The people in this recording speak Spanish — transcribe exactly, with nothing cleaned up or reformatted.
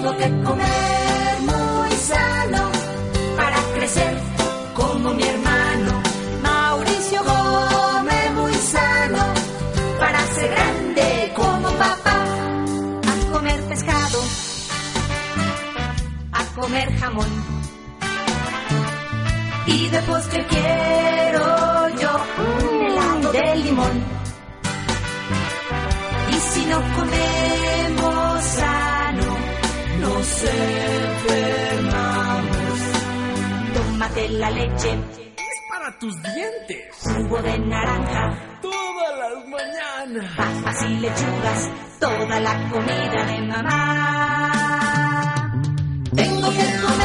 Tengo que comer muy sano para crecer como mi hermano. Mauricio come muy sano para ser grande como papá. A comer pescado, a comer jamón, y de postre quiero yo un helado de limón. Y si no comemos sano, nos enfermamos. Tómate la leche, es para tus dientes. Jugo de naranja, todas las mañanas. Papas y lechugas, toda la comida de mamá. Tengo que comer